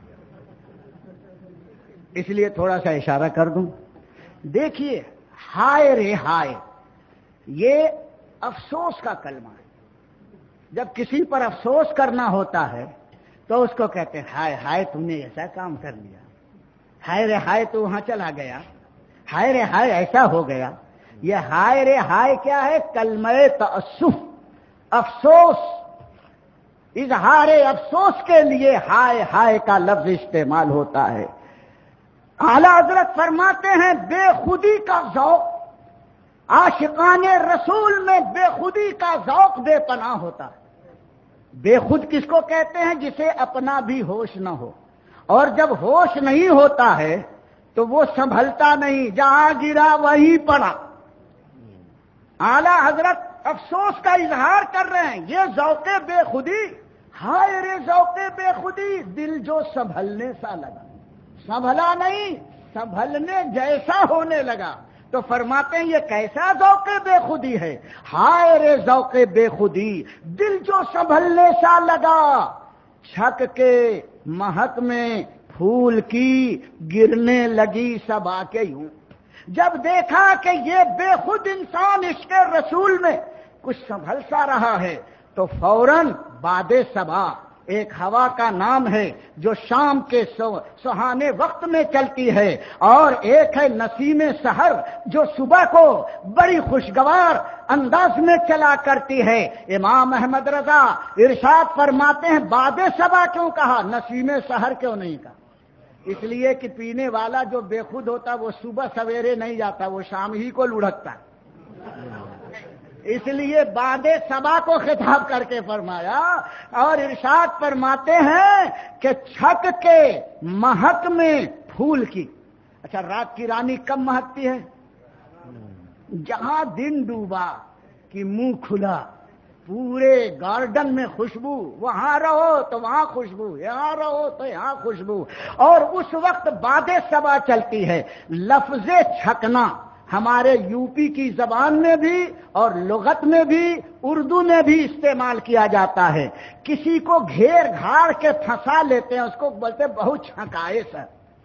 اس لیے تھوڑا سا اشارہ کر دوں۔ دیکھیے ہائے رے ہائے، یہ افسوس کا کلمہ ہے۔ جب کسی پر افسوس کرنا ہوتا ہے تو اس کو کہتے ہیں ہائے ہائے تم نے ایسا کام کر لیا، ہائے رے ہائے تو وہاں چلا گیا، ہائے رے ہائے ایسا ہو گیا۔ یہ ہائے رے ہائے کیا ہے؟ کلمہ تأسف، افسوس، اظہار افسوس کے لیے ہائے ہائے کا لفظ استعمال ہوتا ہے۔ اعلیٰ حضرت فرماتے ہیں بے خودی کا ذوق، عاشقان رسول میں بے خودی کا ذوق بے پناہ ہوتا ہے۔ بے خود کس کو کہتے ہیں؟ جسے اپنا بھی ہوش نہ ہو، اور جب ہوش نہیں ہوتا ہے تو وہ سنبھلتا نہیں، جہاں گرا وہیں پڑا۔ اعلیٰ حضرت افسوس کا اظہار کر رہے ہیں، یہ ذوق بے خودی، ہائے رے ذوق بے خودی، دل جو سنبھلنے سا لگا، سنبھلا نہیں، سنبھلنے جیسا ہونے لگا۔ تو فرماتے ہیں یہ کیسا ذوق بے خودی ہے؟ ہائے رے ذوق بے خودی، دل جو سنبھلنے سا لگا، چھک کے مہک میں پھول کی گرنے لگی صبا کے یوں۔ جب دیکھا کہ یہ بے خود انسان عشق رسول میں کچھ سنبھل سا رہا ہے تو فوراً باد صبا، ایک ہوا کا نام ہے جو شام کے سہانے وقت میں چلتی ہے، اور ایک ہے نسیم سحر جو صبح کو بڑی خوشگوار انداز میں چلا کرتی ہے۔ امام احمد رضا ارشاد فرماتے ہیں باد صبا کیوں کہا، نسیم سحر کیوں نہیں کہا؟ اس لیے کہ پینے والا جو بے خود ہوتا وہ صبح سویرے نہیں جاتا، وہ شام ہی کو لڑکتا، اس لیے بعد صبا کو خطاب کر کے فرمایا اور ارشاد فرماتے ہیں کہ چھک کے مہک میں پھول کی. اچھا رات کی رانی کب مہکتی ہے؟ جہاں دن ڈوبا کہ منہ کھلا، پورے گارڈن میں خوشبو، وہاں رہو تو وہاں خوشبو، یہاں رہو تو یہاں خوشبو. اور اس وقت باد صبا چلتی ہے. لفظ چھکنا ہمارے یو پی کی زبان میں بھی اور لغت میں بھی اردو میں بھی استعمال کیا جاتا ہے. کسی کو گھیر گھاڑ کے پھنسا لیتے ہیں، اس کو بولتے ہیں بہت چھکائے سر.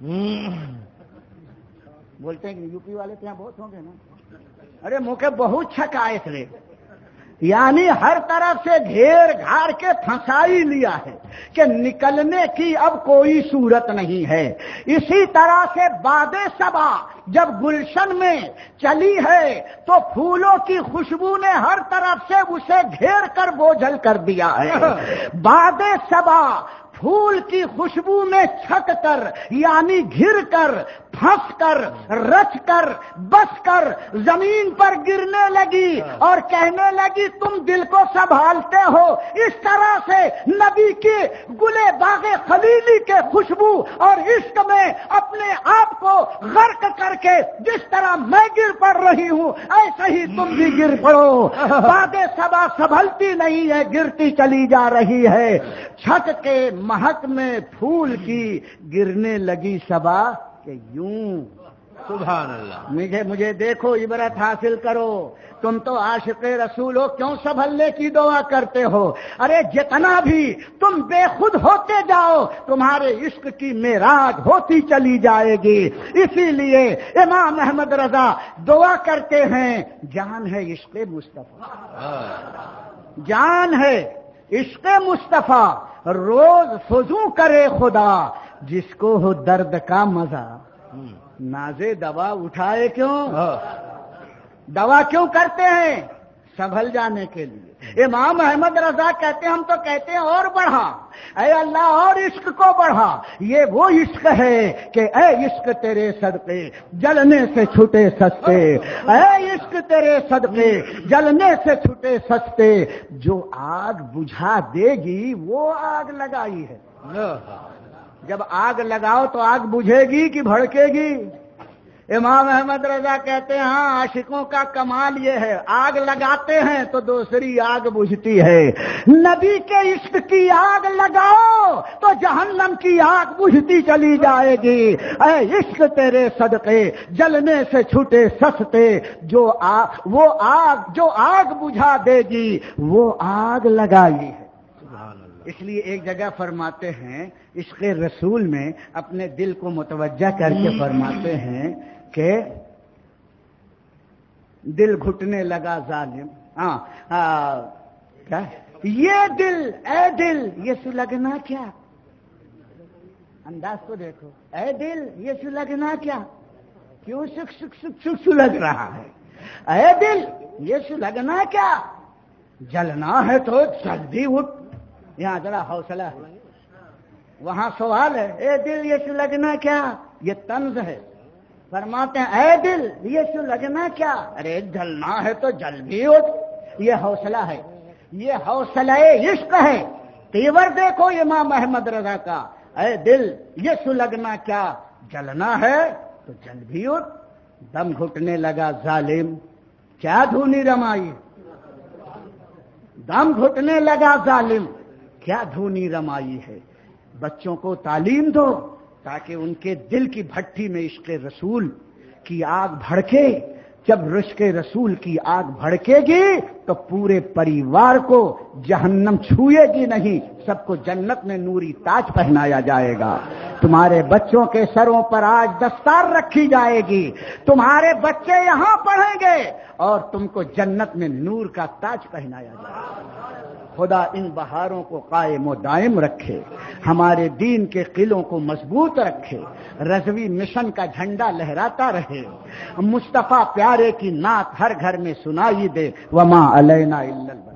بولتے ہیں کہ یو پی والے تو یہاں بہت ہوں گے نا. ارے منہ کے بہت چھکائے تھے، یعنی ہر طرف سے گھیر گھار کے پھنسائی لیا ہے کہ نکلنے کی اب کوئی صورت نہیں ہے. اسی طرح سے باد صبا جب گلشن میں چلی ہے تو پھولوں کی خوشبو نے ہر طرف سے اسے گھیر کر بوجھل کر دیا ہے. باد صبا پھول کی خوشبو میں چھک کر یعنی گھر کر پھنس کر رچ کر بس کر زمین پر گرنے لگی اور کہنے لگی تم دل کو سنبھالتے ہو. اس طرح سے نبی کے گلے باغ خلیلی کے خوشبو اور عشق میں اپنے آپ کو غرق کر کے جس طرح میں گر پڑ رہی ہوں ایسے ہی تم بھی گر پڑو. باد صبا سنبھلتی نہیں ہے، گرتی چلی جا رہی ہے. چھک کے مہک میں پھول کی گرنے لگی صبا کہ یوں. سبحان اللہ. مجھے مجھے دیکھو، عبرت حاصل کرو. تم تو عاشق رسول ہو، کیوں سنبھلنے کی دعا کرتے ہو؟ ارے جتنا بھی تم بے خود ہوتے جاؤ تمہارے عشق کی معراج ہوتی چلی جائے گی. اسی لیے امام احمد رضا دعا کرتے ہیں جان ہے عشق مصطفیٰ، جان ہے عشق مصطفیٰ، روز فضو کرے خدا جس کو ہو درد کا مزہ. نازے دوا اٹھائے کیوں؟ دوا کیوں کرتے ہیں؟ سنبھل جانے کے لیے. امام احمد رضا کہتے ہیں ہم تو کہتے ہیں اور بڑھا، اے اللہ اور عشق کو بڑھا. یہ وہ عشق ہے کہ اے عشق تیرے صدقے جلنے سے چھٹے سستے، اے عشق تیرے صدقے جلنے سے چھٹے سستے. جو آگ بجھا دے گی وہ آگ لگائی ہے. جب آگ لگاؤ تو آگ بجھے گی کہ بھڑکے گی؟ امام احمد رضا کہتے ہیں ہاں عاشقوں کا کمال یہ ہے آگ لگاتے ہیں تو دوسری آگ بجھتی ہے. نبی کے عشق کی آگ لگاؤ تو جہنم کی آگ بجھتی چلی جائے گی. اے عشق تیرے صدقے جلنے سے چھوٹے سستے، جو آگ وہ آگ جو آگ بجھا دے گی وہ آگ لگائی ہے. اس لیے ایک جگہ فرماتے ہیں عشق رسول میں اپنے دل کو متوجہ کر کے فرماتے ہیں کہ دل گھٹنے لگا ظالم. ہاں کیا یہ دل، اے دل یہ سلگنا کیا؟ انداز کو دیکھو. اے دل یہ سلگنا کیا؟ کیوں سکھ سکھ سکھ سکھ سلگ رہا ہے؟ اے دل یہ سلگنا کیا؟ جلنا ہے تو جلدی اٹھ. یہاں ذرا حوصلہ ہے، وہاں سوال ہے. اے دل یہ سلگنا کیا؟ یہ طنز ہے. فرماتے ہیں اے دل یہ سلگنا کیا؟ ارے جلنا ہے تو جل بھی اٹھ. یہ حوصلہ ہے، یہ حوصلہ عشق ہے. تیور دیکھو امام احمد رضا کا. اے دل یہ سلگنا کیا؟ جلنا ہے تو جل بھی اٹھ. دم گھٹنے لگا ظالم، کیا دھونی رمائی. دم گھٹنے لگا ظالم، کیا دھونی رمائی ہے. بچوں کو تعلیم دو تاکہ ان کے دل کی بھٹی میں عشق رسول کی آگ بھڑکے. جب عشق رسول کی آگ بھڑکے گی تو پورے پریوار کو جہنم چھوئے گی نہیں، سب کو جنت میں نوری تاج پہنایا جائے گا. تمہارے بچوں کے سروں پر آج دستار رکھی جائے گی، تمہارے بچے یہاں پڑھیں گے اور تم کو جنت میں نور کا تاج پہنایا جائے گا. خدا ان بہاروں کو قائم و دائم رکھے، ہمارے دین کے قلعوں کو مضبوط رکھے، رضوی مشن کا جھنڈا لہراتا رہے، مصطفیٰ پیارے کی نعت ہر گھر میں سنائی دے. وما علینا الا البلاغ.